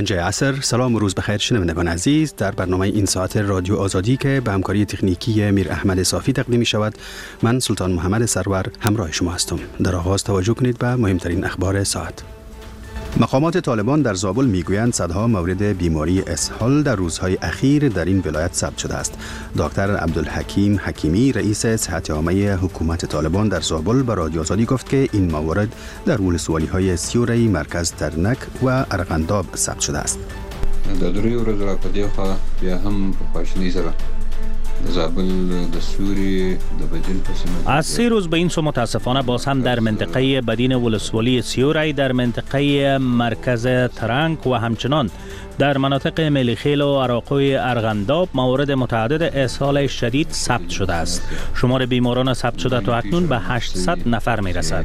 پنجه عصر. سلام و روز بخیر شنوندگان عزیز. در برنامه این ساعت رادیو آزادی که به همکاری تکنیکی میر احمد صافی تقدیم می شود، من سلطان محمد سرور همراه شما هستم. در آغاز توجه کنید به مهمترین اخبار ساعت. مقامات طالبان در زابل میگویند صدها مورد بیماری اسهال در روزهای اخیر در این ولایت ثبت شده است. دکتر عبدالحکیم حکیمی رئیس صحت عامه حکومت طالبان در زابل به رادیو آزادی گفت که این موارد در ولسوالی‌های سیوری، مرکز ترنک و ارغنداب ثبت شده است. در دوری ورځ را پدې خوا بیا هم په خواشینۍ سره زابل د سوری د بدیل پسند از 3 روز به این سو متاسفانه باز هم در منطقه بدین ولسوالی سیوری، در منطقه مرکز ترنک و همچنان در مناطق ملیخیل و عراقوی ارغنداب موارد متعدد اسهال شدید ثبت شده است. شمار بیماران ثبت شده تا اکنون به 800 نفر می رسد.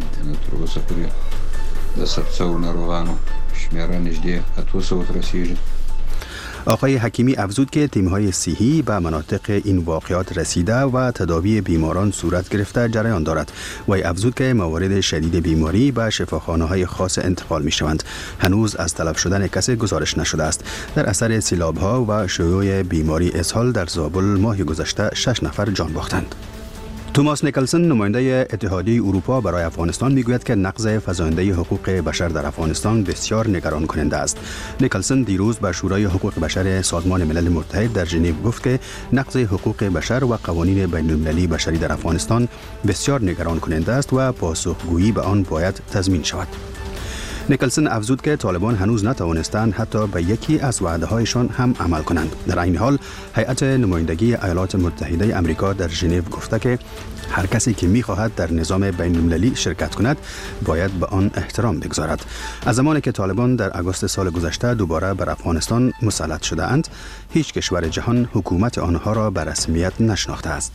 آقای حکیمی افزود که تیم‌های صحی به مناطق این واقعات رسیده و تداوی بیماران صورت گرفته جریان دارد. وی افزود که موارد شدید بیماری به شفاخانه‌های خاص انتقال می‌شوند. هنوز از تلف شدن کسی گزارش نشده است. در اثر سیلاب‌ها و شیوع بیماری اسهال در زابل ماه گذشته 6 نفر جان باختند. توماس نیکلسن نماینده اتحادیه اروپا برای افغانستان میگوید که نقض فزاینده حقوق بشر در افغانستان بسیار نگران کننده است. نیکلسن دیروز به شورای حقوق بشر سازمان ملل متحد در ژنو گفت که نقض حقوق بشر و قوانین بین المللی بشری در افغانستان بسیار نگران کننده است و پاسخگویی به آن باید تضمین شود. نیکلسن افزود که طالبان هنوز نتوانستند حتی به یکی از وعده‌هایشان هم عمل کنند. در این حال هیئت نمایندگی ایالات متحده آمریکا در ژنو گفته که هر کسی که می‌خواهد در نظام بین‌المللی شرکت کند باید به آن احترام بگذارد. از زمانی که طالبان در آگوست سال گذشته دوباره بر افغانستان مسلط شده اند، هیچ کشور جهان حکومت آنها را به رسمیت نشناخته است.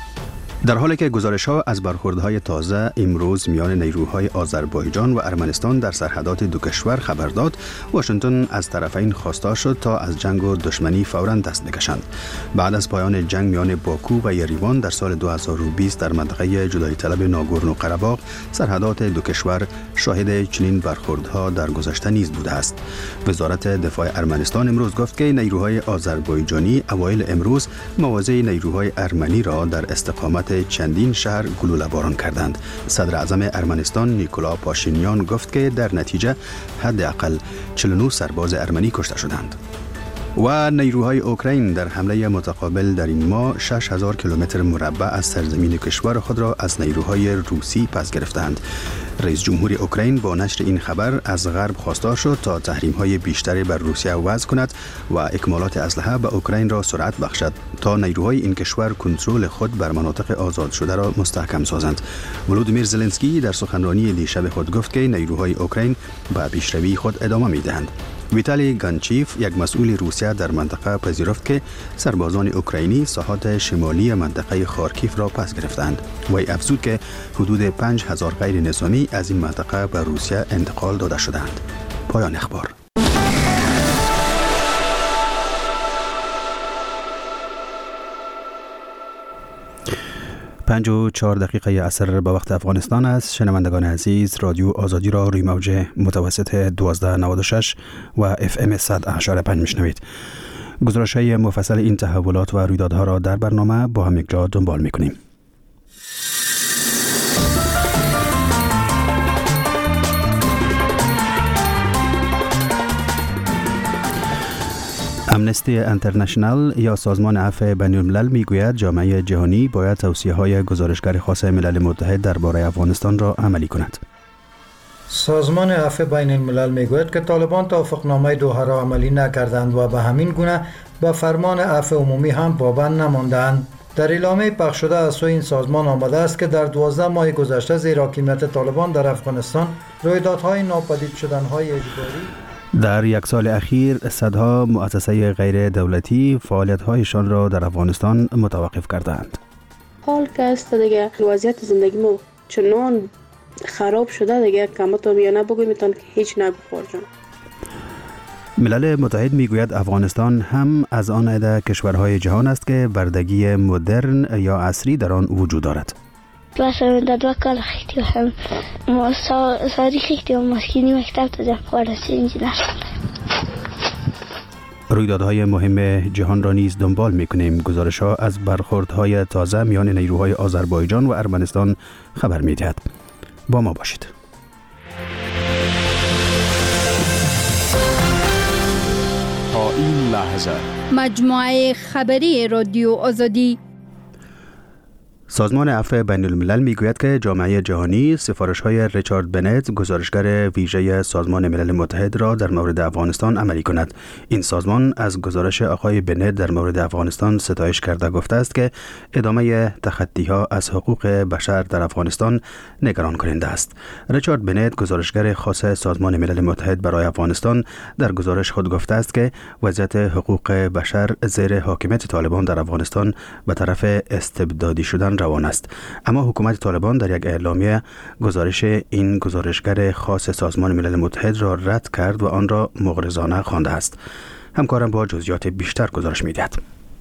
در حالی که گزارش‌ها از برخوردهای تازه امروز میان نیروهای آذربایجان و ارمنستان در سرحدات دو کشور خبر داد، واشنگتن از طرفین خواستار شد تا از جنگ و دشمنی فوراً دست بکشند. بعد از پایان جنگ میان باکو و یریوان در سال 2020 در منطقه جدایی طلب ناگورنو قره‌باغ، سرحدات دو کشور شاهد چنین برخوردها در گذشته نیز بوده است. وزارت دفاع ارمنستان امروز گفت که نیروهای آذربایجانی اوایل امروز مواضع نیروهای ارمنی را در استقامت چندین شهر گلوله باران کردند. صدر اعظم ارمنستان نیکولا پاشینیان گفت که در نتیجه حداقل 49 سرباز ارمنی کشته شدند. و نیروهای اوکراین در حمله متقابل در این ماه 6000 کیلومتر مربع از سرزمین کشور خود را از نیروهای روسی پس گرفتند. رئیس جمهور اوکراین با نشر این خبر از غرب خواستار شد تا تحریم‌های بیشتری بر روسیه وضع کند و اکمالات اسلحه به اوکراین را سرعت بخشد تا نیروهای این کشور کنترل خود بر مناطق آزاد شده را مستحکم سازند. ولودیمیر زلنسکی در سخنرانی دیشب خود گفت که نیروهای اوکراین به پیشروی خود ادامه می‌دهند. ویتالی گانچیف، یک مسئول روسیه در منطقه، پذیرفت که سربازان اوکراینی ساحات شمالی منطقه خارکیف را پس گرفتند. وی افزود که حدود 5000 غیر نظامی از این منطقه به روسیه انتقال داده شدند. پایان اخبار. 5:04 عصر به وقت افغانستان است. شنوندگان عزیز، رادیو آزادی را روی موج متوسط 1296 و FM 100.5 میشنوید. گزارش‌های مفصل این تحولات و رویدادها را در برنامه با هم یکجا دنبال می‌کنیم. امنستی انترنشنال یا سازمان عفو بین‌الملل میگوید جامعه جهانی باید توصیه‌های گزارشگر خاص ملل متحد درباره افغانستان را عملی کند. سازمان عفو بین‌الملل میگوید که طالبان توافقنامه دوحه را عملی نکردند و به همین گونه به فرمان عفو عمومی هم پابند نماندند. در اعلامیه پخش شده از سوی این سازمان آمده است که در 12 ماه گذشته زیر حاکمیت طالبان در افغانستان رویدادهای ناپدید شدن‌های اجباری در یک سال اخیر صدها مؤسسه غیر دولتی فعالیت‌هایشان را در افغانستان متوقف کردند. حال که است دیگه وضعیت زندگی ما چنان خراب شده دیگه کمتون یا نبگویمتان که هیچ نگو جان. ملل متحد میگوید افغانستان هم از آن عده کشورهای جهان است که بردگی مدرن یا عصری در آن وجود دارد. مثلا در 2 کال خیلی هم ساری خیلی هم مسکینی مکتب تا جب خارسی انجینر شده. رویدادهای مهم جهان را نیز دنبال می‌کنیم. گزارش‌ها از برخوردهای تازه میان نیروهای آذربایجان و ارمنستان خبر می‌دهد. با ما باشید. تا این لحظه مجموعه خبری رادیو آزادی. سازمان عفو بین الملل میگوید که جامعه جهانی سفارش‌های ریچارد بنت، گزارشگر ویژه سازمان ملل متحد را در مورد افغانستان عملی کند. این سازمان از گزارش آقای بنت در مورد افغانستان ستایش کرده گفته است که ادامه تخطی‌ها از حقوق بشر در افغانستان نگران کننده است. ریچارد بنت، گزارشگر خاص سازمان ملل متحد برای افغانستان، در گزارش خود گفته است که وضعیت حقوق بشر زیر حاکمیت طالبان در افغانستان به طرف استبدادی شدن روان است. اما حکومت طالبان در یک اعلامیه گزارش این گزارشگر خاص سازمان ملل متحد را رد کرد و آن را مغرضانه خوانده است. همکارم با جزئیات بیشتر گزارش می‌دهد.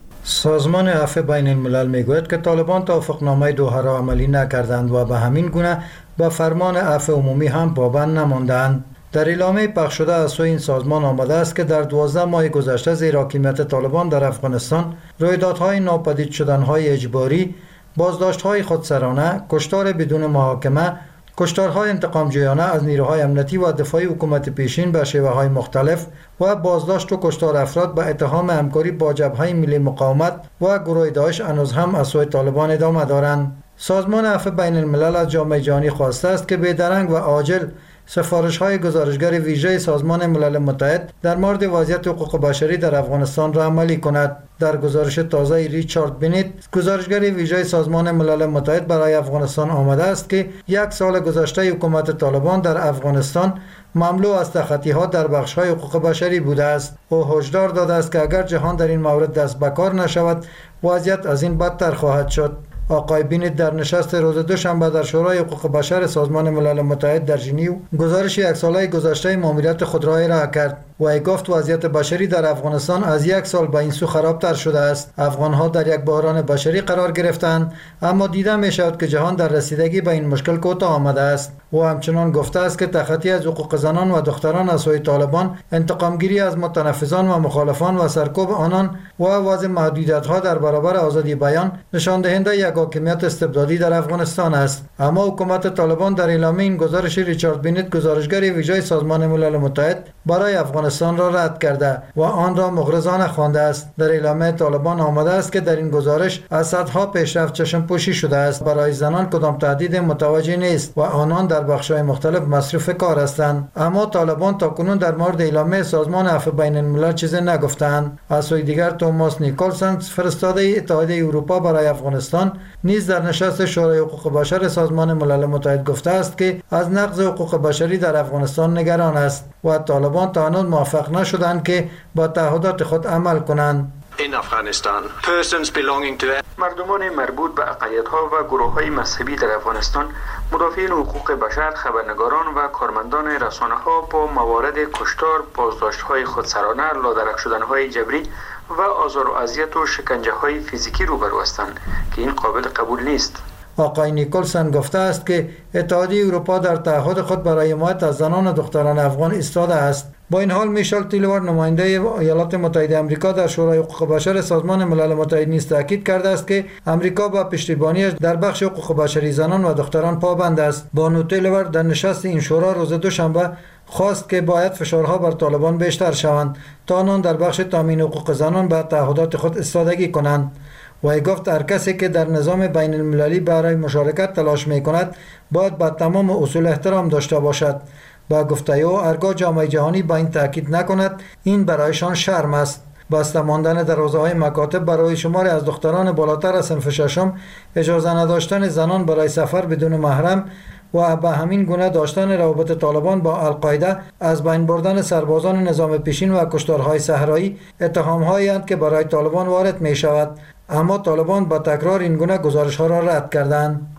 سازمان عفو بین الملل میگوید که طالبان توافقنامه دوحه را عملی نکردند و به همین گونه به فرمان عفو عمومی هم پابند نماندند. در اعلامیه پخش شده از سوی این سازمان آمده است که در 12 ماه گذشته زیر حاکمیت طالبان در افغانستان رویدادهای ناپدید شدنهای اجباری، بازداشت‌های خودسرانه، کشتار بدون محاکمه، کشتارهای انتقام‌جویانه از نیروهای امنیتی و دفاعی حکومت پیشین به شیوه‌های مختلف و بازداشت و کشتار افراد به اتهام همکاری با جبهه ملی مقاومت و گروه داعش هنوز هم از سوی طالبان ادامه دارند. سازمان عفو بین الملل از جامعه جهانی خواسته است که بی‌درنگ و عاجل سفارش‌های گزارشگر ویژه سازمان ملل متحد در مورد وضعیت حقوق بشری در افغانستان را عملی کند. در گزارش تازه ریچارد بنت، گزارشگر ویژه سازمان ملل متحد برای افغانستان آمده است که یک سال گذشته حکومت طالبان در افغانستان مملو از تخطی‌ها در بخش‌های حقوق بشری بوده است. او هشدار داده است که اگر جهان در این مورد دست به کار نشود، وضعیت از این بدتر خواهد شد. آقای بینت در نشست روز دوشنبه در شورای حقوق بشر سازمان ملل متحد در ژنو گزارش یک ساله گذشته ماموریت خود را ارائه کرد و ای گفت وضعیت بشری در افغانستان از یک سال به این سو خرابتر شده است. افغانها در یک بحران بشری قرار گرفتند، اما دیده می شود که جهان در رسیدگی به این مشکل کوتاه آمده است. و همچنان گفته است که تخطی از حقوق زنان و دختران از سوی طالبان، انتقامگیری از متنفذان و مخالفان و سرکوب آنان و وضع محدودیت‌ها در برابر آزادی بیان نشان دهنده یک حاکمیت استبدادی در افغانستان است. اما حکومت طالبان در اعلامیه این گزارش ریچارد بنت، گزارشگر ویژه سازمان ملل متحد برای افغانستان را رد کرده و آن را مغرضانه خوانده است. در اعلامیه طالبان آمده است که در این گزارش از صدها پیشرفت چشم پوشی شده است. برای زنان کدام تهدید متوجه نیست و آنان در بخش‌های مختلف مصروف کار هستند. اما طالبان تاکنون در مورد اعلامیه سازمان عفو بین الملل چیزی نگفتند. از سوی دیگر توماس نیکولسن، فرستاده اتحادیه اروپا برای افغانستان، نیز در نشست شورای حقوق بشر سازمان ملل متحد گفته است که از نقض حقوق بشری در افغانستان نگران است و طالبان تا هنوز موفق نشدند که با تعهدات خود عمل کنند. مردمان مربوط به عقایدها و گروه‌های مذهبی در افغانستان، مدافعین حقوق بشر، خبرنگاران و کارمندان رسانه‌ها با موارد کشتار، بازداشت‌های خودسرانه، لادرک شدن‌های جبری و آزار و اذیت و شکنجه‌های فیزیکی روبرو هستند که این قابل قبول نیست. آقای نیکولسن گفته است که اتحادیه اروپا در تعهد خود برای حمایت از زنان و دختران افغان ایستاده است. با این حال میشل تیلور، نماینده ایالات متحده آمریکا در شورای حقوق بشر سازمان ملل متحد، نیز تاکید کرده است که آمریکا با پشتیبانیش در بخش حقوق بشری زنان و دختران پابند است. بانو تیلور در نشست این شورا روز دوشنبه خواست که باید فشارها بر طالبان بیشتر شوند تا آنان در بخش تامین حقوق زنان به تعهدات خود ایستادگی کنند. و ای گفت هر کسی که در نظام بین المللی برای مشارکت تلاش می کند باید به تمام اصول احترام داشته باشد. با گفته او، هرگاه جامعه جهانی با این تاکید نکند، این برایشان شرم است. بسته ماندن دروازه‌های مکاتب برای شماری از دختران بالاتر از صنف ششم، اجازه نداشتن زنان برای سفر بدون محرم و به همین گونه داشتن روابط طالبان با القاعده، از بین بردن سربازان نظام پیشین و کشتارهای صحرایی اتهام‌هایی اند که برای طالبان وارد می شود. اما طالبان با تکرار این گونه گزارش‌ها را رد کردند.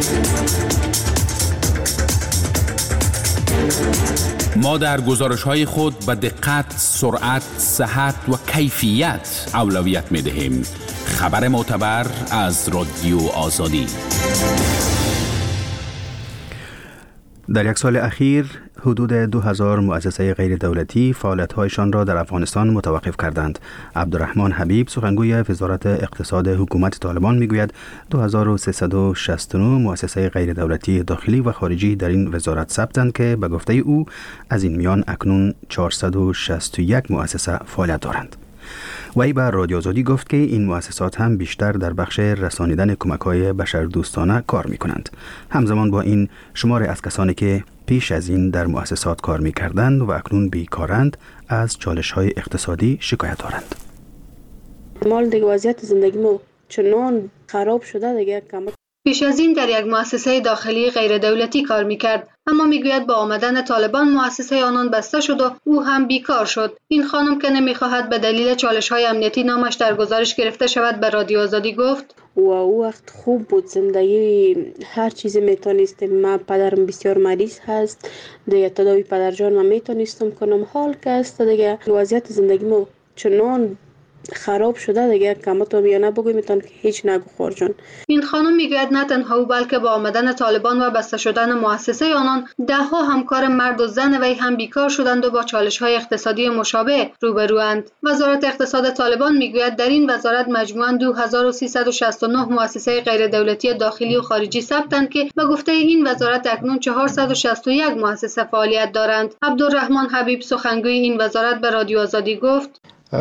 ما در گزارش‌های خود به دقت، سرعت، صحت و کیفیت اولویت می‌دهیم. خبر معتبر از رادیو آزادی. در یک سال اخیر حدود 2000 مؤسسه غیر دولتی فعالیت‌هایشان را در افغانستان متوقف کردند. عبدالرحمن حبیب سخنگوی وزارت اقتصاد حکومت طالبان میگوید 2369 مؤسسه غیر دولتی داخلی و خارجی در این وزارت ثبتند که به گفته او از این میان اکنون 461 مؤسسه فعالیت دارند. وی به رادیو آزادی گفت که این مؤسسات هم بیشتر در بخش رسانیدن کمک‌های بشردوستانه کار می‌کنند. همزمان با این شمار از کسانی که پیش از این در مؤسسات کار می‌کردند و اکنون بیکارند از چالش‌های اقتصادی شکایت دارند. مال دیگه وضعیت زندگیمو چنان خراب شده دیگه پیش از این در یک مؤسسه داخلی غیر دولتی کار میکرد، اما میگوید با آمدن طالبان مؤسسه آنان بسته شد و او هم بیکار شد. این خانم که نمیخواهد به دلیل چالش‌های امنیتی نامش در گزارش گرفته شود به رادیو آزادی گفت و او وقت خوب بود، زندگی هر چیزی میتونستم. من پدرم بسیار مریض هست دیگه، تداوی پدرجان من میتونستم کنم. حال که است دیگه وضعیت زندگیمو چنان خراب شده دیگه کمتو بیانه بگویم میتون که هیچ نگو خورجان. این خانم میگوید نه تنها او بلکه با آمدن طالبان و بسته شدن مؤسسه آنان دهها همکار مرد و زن وی هم بیکار شدند و با چالش‌های اقتصادی مشابه روبروند. وزارت اقتصاد طالبان میگوید در این وزارت مجموعاً 2369 مؤسسه غیر دولتی داخلی و خارجی ثبتند که به گفته این وزارت اکنون 461 مؤسسه فعالیت دارند. عبدالرحمن حبیب سخنگوی این وزارت به رادیو آزادی گفت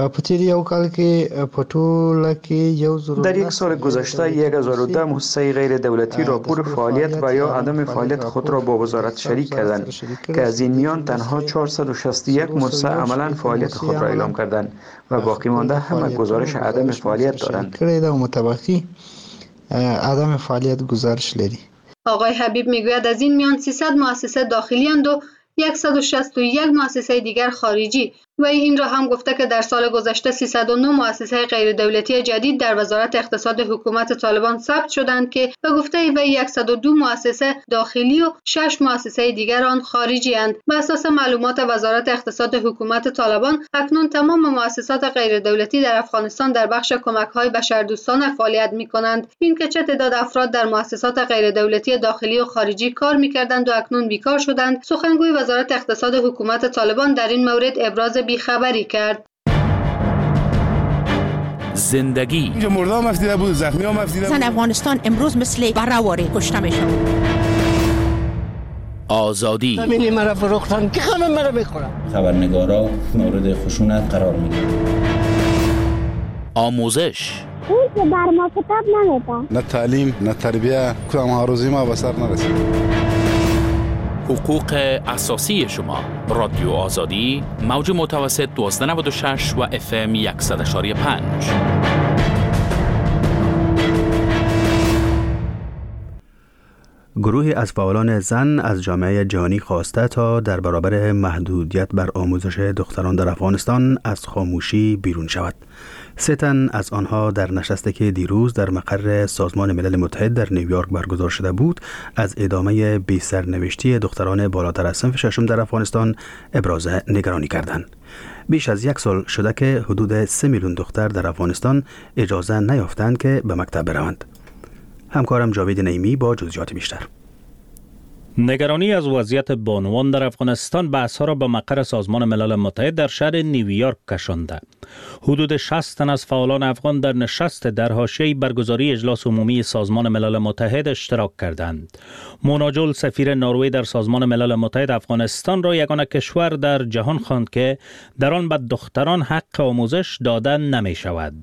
در یک سال گذشته 1010 مؤسسه غیر دولتی راپور فعالیت و یا عدم فعالیت خود را با وزارت شریک کردند که از این میان تنها 461 مؤسسه عملا فعالیت خود را اعلام کردند و باقی مانده همه گزارش عدم فعالیت دارند. عدم فعالیت گزارش لري. آقای حبیب میگوید از این میان 300 مؤسسه داخلی اند و 161 مؤسسه دیگر خارجی و این را هم گفته که در سال گذشته 309 مؤسسه غیر دولتی جدید در وزارت اقتصاد حکومت طالبان ثبت شدند که به گفته وی 102 مؤسسه داخلی و 6 مؤسسه دیگر آن خارجی اند. بر اساس معلومات وزارت اقتصاد حکومت طالبان اکنون تمام مؤسسات غیر دولتی در افغانستان در بخش کمک‌های بشردوستانه فعالیت می‌کنند. این که چه تعداد افراد در مؤسسات غیر دولتی داخلی و خارجی کار می‌کردند و اکنون بیکار شدند، سخنگوی وزارت اقتصاد حکومت طالبان در این مورد ابراز بیخبری کرد. زندگی اینجا مرده هم افتیده بود، زخمی هم افتیده بود. زن افغانستان امروز مثل برهواری کشته میشد. آزادی همینی مرا فروختن که همه مرا میخورن. خبرنگارا مورد خشونت قرار میگیرن. آموزش اون که بر ما کتاب نمیدن. نه تعلیم نه تربیه، کدام هاروزی ما به سر نرسید. حقوق اساسی شما. رادیو آزادی، موج متوسط 1296 و FM 100.5. گروهی از فعالان زن از جامعه جهانی خواسته تا در برابر محدودیت بر آموزش دختران در افغانستان از خاموشی بیرون شود. 3 تن از آنها در نشستی که دیروز در مقر سازمان ملل متحد در نیویورک برگزار شده بود از ادامه بی سرنوشتی دختران بالاتر از صنف ششم در افغانستان ابراز نگرانی کردند. بیش از 1 سال شده که حدود 3 میلیون دختر در افغانستان اجازه نیافتند که به مکتب بروند. همکارم جاوید نعیمی با جزئیات بیشتر. نگرانی از وضعیت بانوان در افغانستان بحث‌ها را به مقر سازمان ملل متحد در شهر نیویورک کشانده. حدود 60 تن از فعالان افغان در نشست در حاشیه برگزاری اجلاس عمومی سازمان ملل متحد اشتراک کردند. مونا جول سفیر نروژ در سازمان ملل متحد افغانستان را یگانه کشور در جهان خواند که در آن به دختران حق آموزش داده نمی شود.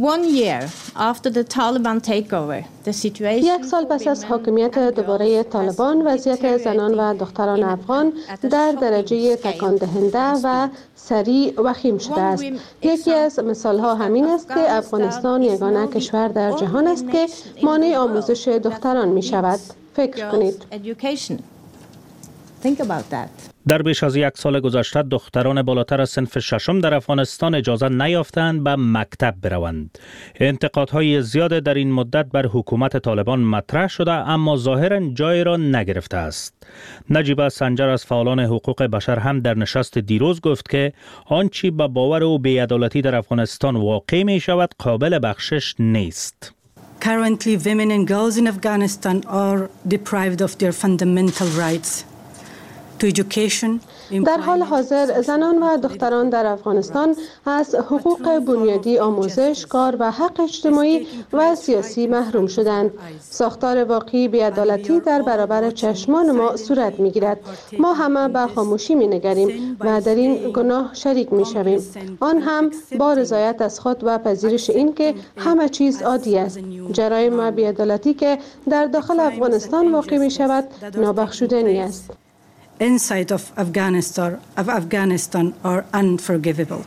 1 سال پس از حاکمیت دوباره طالبان، وضعیت زنان و دختران افغان در درجه تکان دهنده و سریع وخیم شده است. یکی از مثالها همین است که افغانستان یگانه کشور در جهان است که مانع آموزش دختران می شود. فکر کنید. در بیش از 1 سال گذشته دختران بالاتر از صنف ششم در افغانستان اجازه نیافتند به مکتب بروند. انتقادهای زیاد در این مدت بر حکومت طالبان مطرح شده اما ظاهراً جای را نگرفته است. نجیبه سنجر از فعالان حقوق بشر هم در نشست دیروز گفت که آنچه به باور او بی‌عدالتی در افغانستان واقع می شود قابل بخشش نیست. Currently, women and girls in Afghanistan are deprived of their fundamental rights. در حال حاضر زنان و دختران در افغانستان از حقوق بنیادی آموزش، کار و حق اجتماعی و سیاسی محروم شدند. ساختار واقعی بی‌عدالتی در برابر چشمان ما صورت می‌گیرد. ما همه به خاموشی می‌نگریم و در این گناه شریک می‌شویم. آن هم با رضایت از خود و پذیرش این که همه چیز عادی است. جرایم و بی‌عدالتی که در داخل افغانستان واقع می‌شود نابخشودنی است. Inside of Afghanistan are unforgivable.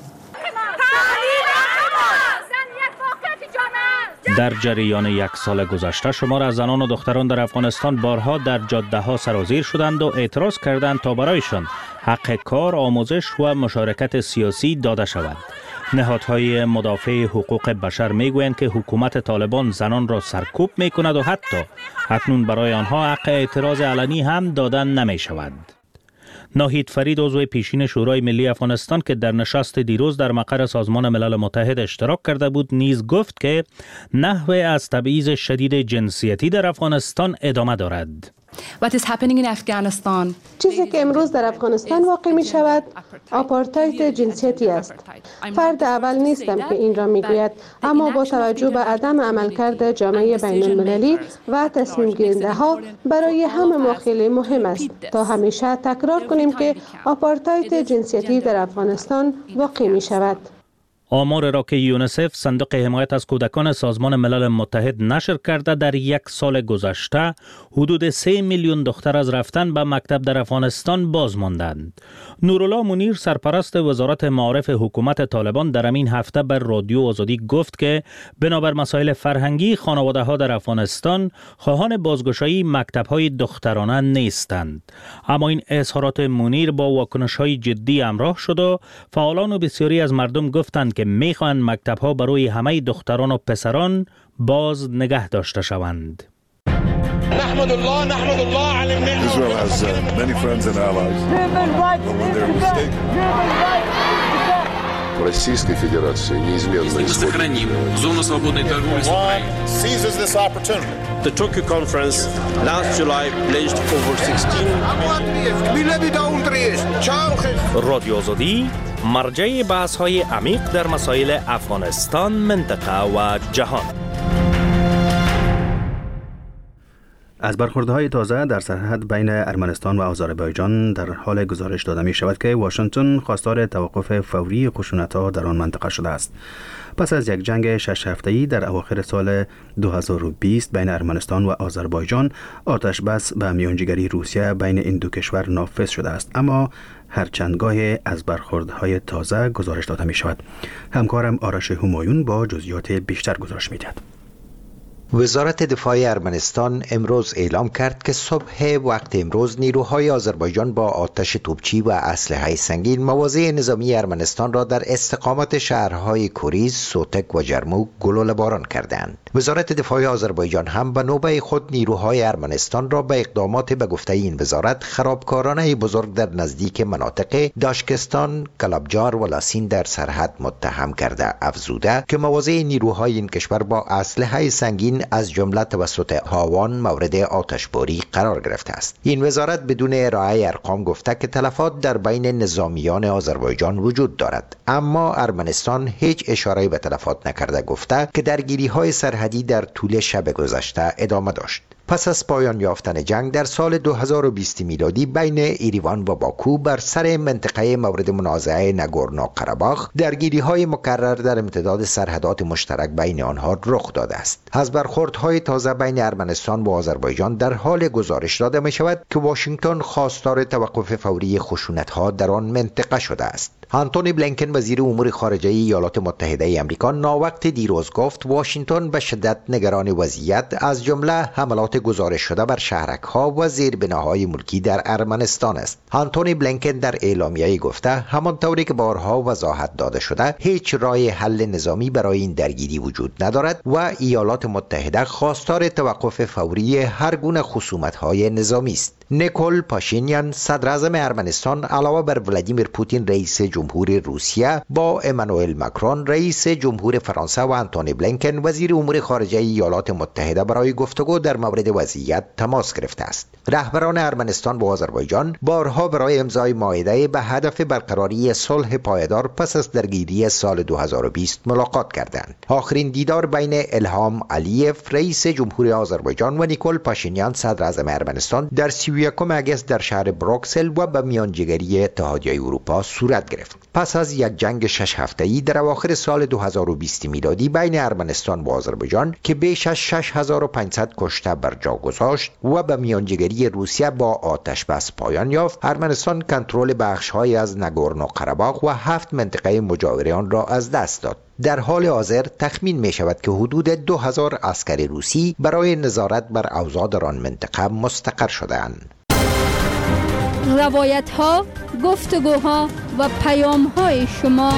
در جریان یک سال گذشته شمار از زنان و دختران در افغانستان بارها در جاده‌ها سرازیر شدند و اعتراض کردند تا برایشان حق کار، آموزش و مشارکت سیاسی داده شود. نهادهای مدافع حقوق بشر میگویند که حکومت طالبان زنان را سرکوب میکند و حتی اکنون برای آنها حق اعتراض علنی هم دادن نمی شود. ناهید فرید عضو پیشین شورای ملی افغانستان که در نشست دیروز در مقر سازمان ملل متحد اشتراک کرده بود نیز گفت که نحوه از تبعیض شدید جنسیتی در افغانستان ادامه دارد. What is happening in Afghanistan? چیزی که امروز در افغانستان واقع می شود آپارتاید جنسیتی است. فرد اول نیستم که این را می گوید، اما با توجه به عدم عملکرد جامعه بین المللی و تصمیم گیرنده ها برای همه ما خیلی مهم است تا همیشه تکرار کنیم که آپارتاید جنسیتی در افغانستان واقع می شود. آمار را که یونیسف صندوق حمایت از کودکان سازمان ملل متحد نشر کرده در یک سال گذشته حدود 3 میلیون دختر از رفتن به مکتب در افغانستان باز ماندند. نورالله منیر سرپرست وزارت معارف حکومت طالبان در این هفته بر رادیو آزادی گفت که بنابر مسائل فرهنگی خانواده ها در افغانستان خواهان بازگشایی مکتب های دخترانه نیستند. اما این اظهارات منیر با واکنش های جدی همراه شد و فعالان و بسیاری از مردم گفتند که میخواهند مکتب ها برای همه دختران و پسران باز نگه داشته شوند. نحمد الله على النعمة. Israel has many friends and allies. But when they're mistaken. Российской Федерации неизменно сохраним зону свободной торговли с Украиной. Seizes this opportunity. The Tokyo conference last July pledged over 16. رادیو آزادی مرجع بحث های عمیق در مسائل افغانستان، منطقه و جهان. از برخوردهای تازه در سرحد بین ارمنستان و آذربایجان در حال گزارش داده می شود که واشنگتن خواستار توقف فوری خشونت‌ها در آن منطقه شده است. پس از یک جنگ 6 هفته‌ای در اواخر سال 2020 بین ارمنستان و آذربایجان، آتش بس به میانجیگری روسیه بین این دو کشور نافذ شده است، اما هر چندگاه از برخوردهای تازه گزارش داده می شود. همکارم آرش همایون با جزئیات بیشتر گزارش می‌دهد. وزارت دفاع ارمنستان امروز اعلام کرد که صبح وقت امروز نیروهای آذربایجان با آتش توپچی و اسلحه سنگین مواضع نظامی ارمنستان را در استقامت شهرهای کوریز، سوتک و جرموک گلوله باران کردند. وزارت دفاع آذربایجان هم به نوبه خود نیروهای ارمنستان را به اقدامات به گفته این وزارت خرابکارانه بزرگ در نزدیک مناطق داشکستان، کلابجار و لاسین در سرحد متهم کرده افزوده که مواضع نیروهای این کشور با اسلحه سنگین از جمله توسط هاوان مورد آتشباری قرار گرفته است. این وزارت بدون ارائه ارقام گفته که تلفات در بین نظامیان آذربایجان وجود دارد، اما ارمنستان هیچ اشاره به تلفات نکرده گفته که درگیری‌های سرحدی در طول شب گذشته ادامه داشت. پس از پایان یافتن جنگ در سال 2020 میلادی بین ایریوان و باکو بر سر منطقه مورد منازعه ناگورنو قره‌باخ درگیری‌های مکرر در امتداد سرحدات مشترک بین آنها رخ داده است. از برخوردهای تازه بین ارمنستان و آذربایجان در حال گزارش داده می شود که واشنگتن خواستار توقف فوری خشونت‌ها در آن منطقه شده است. آنتونی بلینکن وزیر امور خارجه ایالات متحده آمریکا ناوقت دیروز گفت واشنگتن به شدت نگران وضعیت از جمله حملات گزارش شده بر شهرک‌ها و زیربناهای ملکی در ارمنستان است. آنتونی بلینکن در اعلامیه‌ای گفته همانطوری که بارها وضاحت داده شده هیچ راه حل نظامی برای این درگیری وجود ندارد و ایالات متحده خواستار توقف فوری هر گونه خصومت‌های نظامی است. نیکول پاشینیان صدر اعظم ارمنستان علاوه بر ولادیمیر پوتین رئیس جمهوری جمهور روسیه با امانوئل ماکرون رئیس جمهور فرانسه و آنتونی بلینکن وزیر امور خارجه ایالات متحده برای گفتگو در مورد وضعیت تماس گرفته است. رهبران ارمنستان و آذربایجان بارها برای امضای مائده به هدف برقراری صلح پایدار پس از درگیری سال 2020 ملاقات کردند. آخرین دیدار بین الهام علیف رئیس جمهور آذربایجان و نیکول پاشینیان صدر اعظم ارمنستان در 31 اگست در شهر بروکسل و به میانجیگری اتحادیه اروپا صورت گرفت. پس از یک جنگ 6 هفته‌ای در اواخر سال 2020 میلادی بین ارمنستان و آذربایجان که بیش از 6500 کشته بر جا گذاشت و به میانجیگری روسیه با آتش بس پایان یافت، ارمنستان کنترل بخش‌هایی از ناگورنو قره‌باغ و 7 منطقه مجاور آن را از دست داد. در حال حاضر تخمین می شود که حدود 2000 عسکر روسی برای نظارت بر اوضاع در آن منطقه مستقر شده‌اند. روایت‌ها، گفتگوها و پیام‌های شما.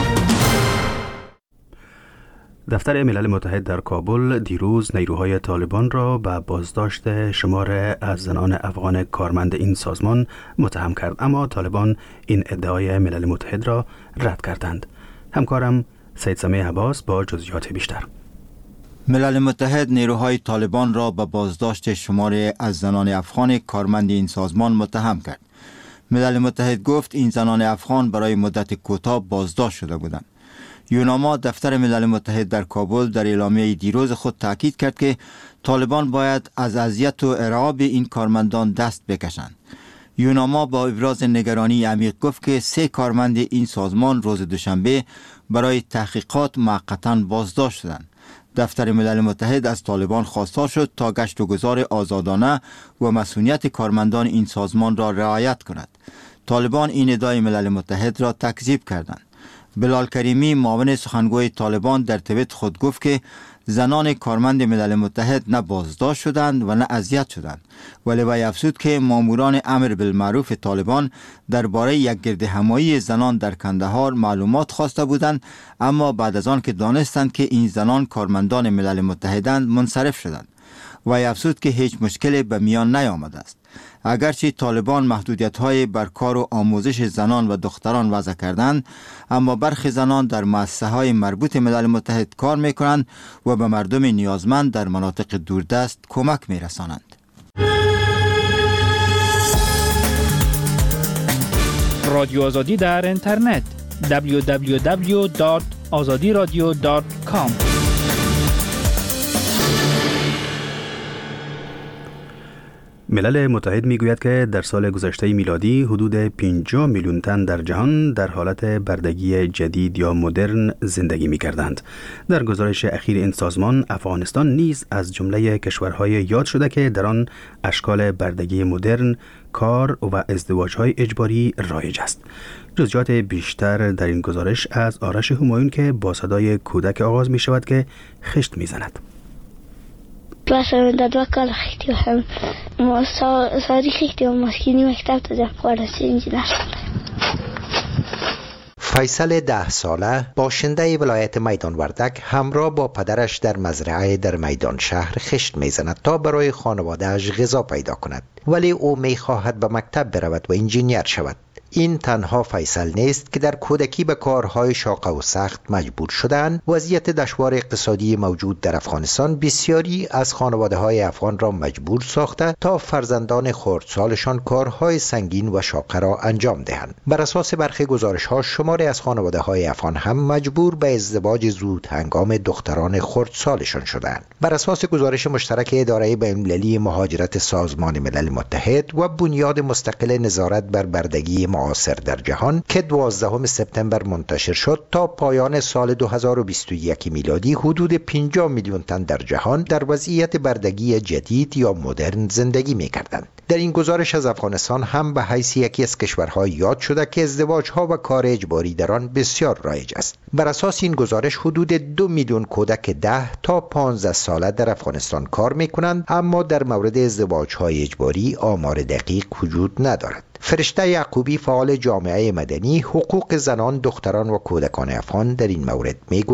دفتر ملل متحد در کابل دیروز نیروهای طالبان را به بازداشت شمار از زنان افغان کارمند این سازمان متهم کرد، اما طالبان این ادعای ملل متحد را رد کردند. همکارم سید سمیع عباس با جزئیات بیشتر. ملل متحد نیروهای طالبان را به بازداشت شماری از زنان افغان کارمند این سازمان متهم کرد. ملل متحد گفت این زنان افغان برای مدت کوتاه بازداشت شده بودند. یوناما دفتر ملل متحد در کابل در اعلامیه دیروز خود تاکید کرد که طالبان باید از اذیت و ارعاب این کارمندان دست بکشند. یوناما با ابراز نگرانی عمیق گفت که 3 کارمند این سازمان روز دوشنبه برای تحقیقات موقتا بازداشت شدند. دفتر ملل متحد از طالبان خواستار شد تا گشت و گذار آزادانه و مسئولیت کارمندان این سازمان را رعایت کند. طالبان این ادعای ملل متحد را تکذیب کردند. بلال کریمی معاون سخنگوی طالبان در توییت خود گفت که زنان کارمند ملل متحد نه بازداشت شدند و نه اذیت شدند، ولی وی افزود که ماموران امر بالمعروف طالبان درباره یک گردهمایی زنان در کندهار معلومات خواسته بودند، اما بعد از آن که دانستند که این زنان کارمندان ملل متحدند منصرف شدند. وی افزود که هیچ مشکلی به میان نیامده است. اگرچه طالبان محدودیت‌های بر کار و آموزش زنان و دختران وضع کردند، اما برخی زنان در مؤسسه‌های مربوط ملل متحد کار می‌کنند و به مردم نیازمند در مناطق دوردست کمک می‌رسانند. رادیو آزادی در اینترنت www.azadiradio.com. ملل متحد میگوید که در سال گذشته میلادی حدود 50 میلیون تن در جهان در حالت بردگی جدید یا مدرن زندگی می‌کردند. در گزارش اخیر این سازمان، افغانستان نیز از جمله کشورهای یاد شده که در آن اشکال بردگی مدرن، کار و ازدواج‌های اجباری رایج است. جزئیات بیشتر در این گزارش از آرش همایون که با صدای کودک آغاز می‌شود که خشت می‌زند. مثلا در 2 کال خیلی هم ساری خیلی هم مسکینی مکتب تا جب خورسی انجینر شده. فیصل 10 ساله باشنده ولایت میدان وردک همراه با پدرش در مزرعه در میدان شهر خشت میزند تا برای خانواده‌اش غذا پیدا کند، ولی او میخواهد به مکتب برود و انجینیر شود. این تنها فیصل نیست که در کودکی به کارهای شاق و سخت مجبور شدند. وضعیت دشوار اقتصادی موجود در افغانستان بسیاری از خانواده‌های افغان را مجبور ساخته تا فرزندان خردسالشان کارهای سنگین و شاق را انجام دهند. بر اساس برخی گزارش‌ها شماری از خانواده‌های افغان هم مجبور به ازدواج زود هنگام دختران خردسالشان شدند. بر اساس گزارش مشترک اداره بین‌المللی مهاجرت سازمان ملل متحد و بنیاد مستقل نظارت بر بردگی معاصر در جهان که 12 سپتامبر منتشر شد، تا پایان سال 2021 میلادی حدود 50 میلیون تن در جهان در وضعیت بردگی جدید یا مدرن زندگی می‌کردند. در این گزارش از افغانستان هم به حیث یکی از کشورها یاد شده که ازدواج‌ها و کار اجباری در آن بسیار رایج است. بر اساس این گزارش حدود 2 میلیون کودک 10 تا 15 ساله در افغانستان کار می‌کنند، اما در مورد ازدواج‌های اجباری آمار دقیق وجود ندارد. فرشته یعقوبی فعال جامعه مدنی حقوق زنان، دختران و کودکان افغان در این مورد میگوید: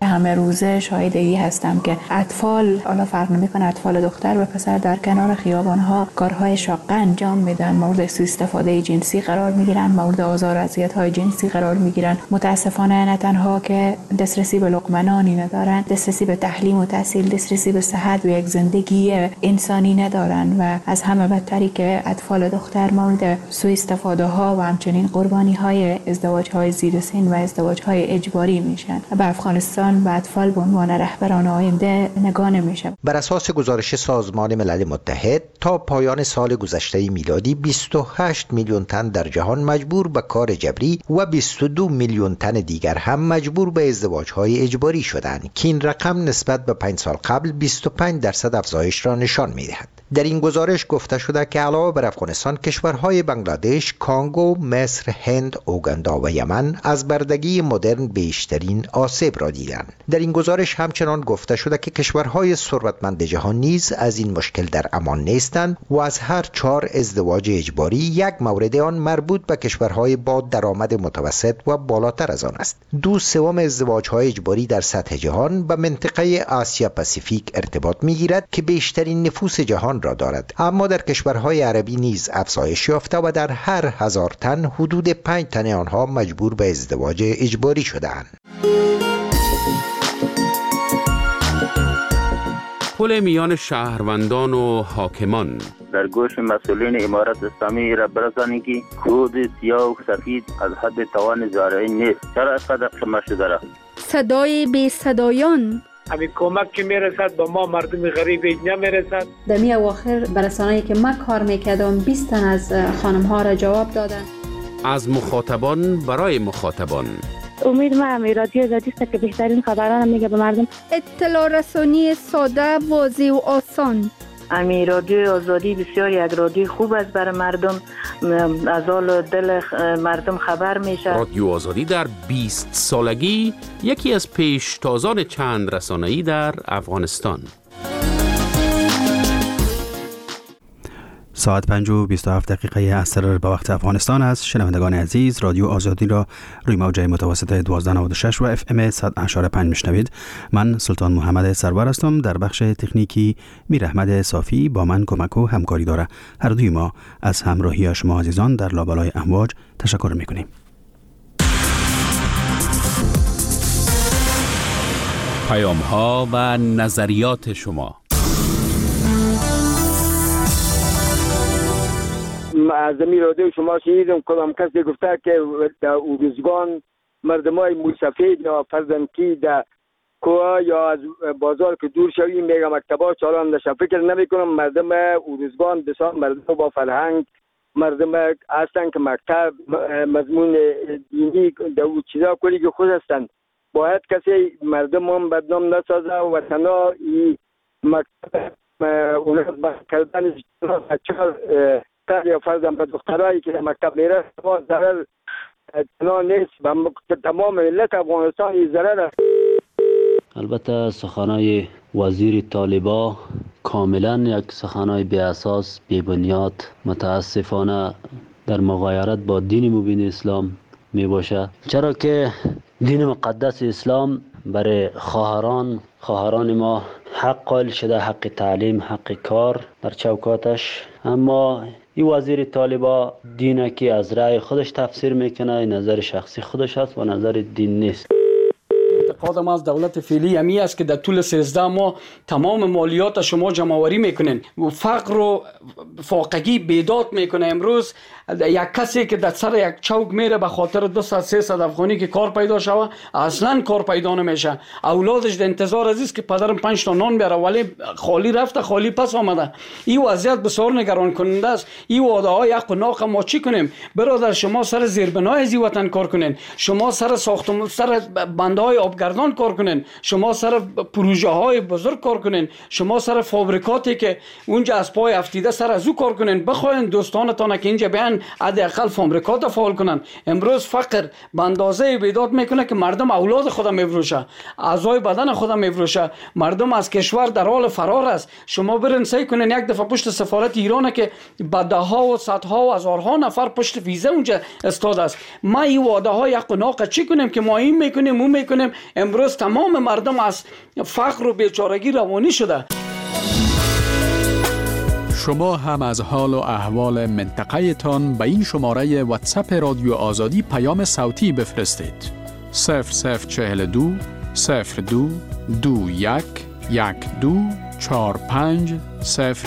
همه روزه شاهدی هستم که اطفال، حالا فرق نمیکنه اطفال دختر و پسر، در کنار خیابان‌ها کارهای شاقه انجام میدن، مورد سوء استفاده جنسی قرار میگیرن، مورد آزار و اذیت‌های جنسی قرار میگیرن. متاسفانه نه تنها که دسترسی به لقمه نانی ندارن، دسترسی به تعلیم و تحصیل، دسترسی به صحت و یک زندگی انسانی ندارن و از همه بدتری که اطفال دختر مورد سوء استفاده ها و همچنین قربانی های ازدواج های زیر سن و ازدواج های اجباری میشن. به افغانستان و اطفال به عنوان رهبران آینده نگاه نمیشه. بر اساس گزارش سازمان ملل متحد تا پایان سال گذشته میلادی 28 میلیون تن در جهان مجبور به کار جبری و 22 میلیون تن دیگر هم مجبور به ازدواج های اجباری شدند که این رقم نسبت به 5 سال قبل 25% افزایش را نشان میدهد. در این گزارش گفته شده که علاوه بر افغانستان، کشورهای بنگلادش، کانگو، مصر، هند، اوگاندا و یمن از بردگی مدرن بیشترین آسیب را دیدند. در این گزارش همچنان گفته شده که کشورهای ثروتمند جهان نیز از این مشکل در امان نیستند و از هر 4 ازدواج اجباری یک مورد آن مربوط به کشورهای با درآمد متوسط و بالاتر از آن است. 2/3 ازدواج‌های اجباری در سطح جهان به منطقه آسیا پاسیفیک ارتباط می‌گیرد که بیشترین نفوس جهان را دارد، اما در کشورهای عربی نیز افزایش یافته و در هر 1000 تن حدود 5 تن آنها مجبور به ازدواج اجباری شده‌اند. پل میان شهروندان و حاکمان در گوش مسئولین امارت اسلامی را برسانی که کود سیاه و سفید از حد توان زارعی نیست. چرا اینقدر خمه شده را؟ صدای بی صدایان، همین کمک که میرسد به ما مردم غریب نمیرسد. در می اواخر برسانه‌ای که من کار میکردم 20 تن از خانم ها را جواب دادن. از مخاطبان برای مخاطبان. امید ما رادیو آزادی است که بهترین خبران میگه به مردم. اطلاع رسانی ساده، واضح و آسان. امی رادیو آزادی بسیار یک رادیو خوب است برای مردم، از حال دل مردم خبر میشه. رادیو آزادی در 20 سالگی یکی از پیشتازان چند رسانه‌ای در افغانستان. ساعت 5:27 عصر به وقت افغانستان است. شنوندگان عزیز، رادیو آزادی را روی موج متوسط 1296 و FM 100.5 میشنوید. من سلطان محمد سرور هستم. در بخش تکنیکی میر احمد صافی با من کمک و همکاری داره. هر دوی ما از همراهی شما عزیزان در لابلای امواج تشکر میکنیم. پیام ها و نظریات شما. از زمین رادیو شما شنیدم کدام کسی گفته که در اوروزگان مردمای موسفید یا فرزندکی در کوه یا از بازار که دور شویم میگه مکتبا چالان نشه. فکر نمی کنم مردم اوروزگان بسیار مردم با فرهنگ، مردم هستن که مکتب مضمون دینی در او چیزا کلی که خود هستن. باید کسی مردم هم بدنام نسازه و تنها این مکتب اون کردن یا فرضاً به دخترایی که مکتب میره ضرر تنها نیست و تمام ملت افغانستان این ضرر است. البته سخنای وزیر طالبا کاملا یک سخنای بی اساس، بی بنیاد، متاسفانه در مغایرت با دین مبین اسلام می باشه. چرا که دین مقدس اسلام برای خواهران ما حق قائل شده، حق تعلیم، حق کار در چوکاتش. اما این وزیر طالبا دینه که از رأی خودش تفسیر میکنه، نظر شخصی خودش است و نظر دین نیست. اعتقادم از دولت فعلی همی است که در طول 13 ماه تمام مالیات شما جمع‌آوری میکنین و فقر و فاقگی بیداد میکنه. امروز یک کسی که در سر یک چوک میره به خاطر 200-300 افغانی که کار پیدا شوه، اصلا کار پیدا نمیشه. اولادش در انتظار است که پدرم 5 تا نان بیاره، ولی خالی رفته خالی پس آمده. این وضعیت بسیار نگران کننده است. این وعده های حق و ناق ما چی کنیم؟ برادر، شما سر زیربنای از وطن کار کنین، شما سر ساختمان، سر بندهای آبگردان کار کنین، شما سر پروژه های بزرگ کار کنین، شما سر فابریکاتی که اونجا از پای افتیده سر از او کار کنین. بخواین دوستانتان که اینجا بیان حداقل فابریکات فعال کنن. امروز فقر به اندازه بیداد میکنه که مردم اولاد خود میفروشه، اعضای بدن خود میفروشه، مردم از کشور در حال فرار است. شما برین سعی کنین یک دفعه پشت سفارت ایران که ده ها و صدها و هزارها نفر پشت ویزه اونجا استاد است. ما این وعده های حق و ناق چی کنیم که ما این میکنیم اون میکنیم؟ امروز تمام مردم از فقر و بیچارگی روانی شده. شما هم از حال و احوال منطقه تان به این شماره واتساپ رادیو آزادی پیام صوتی بفرستید. 0042 02 21 12 45 0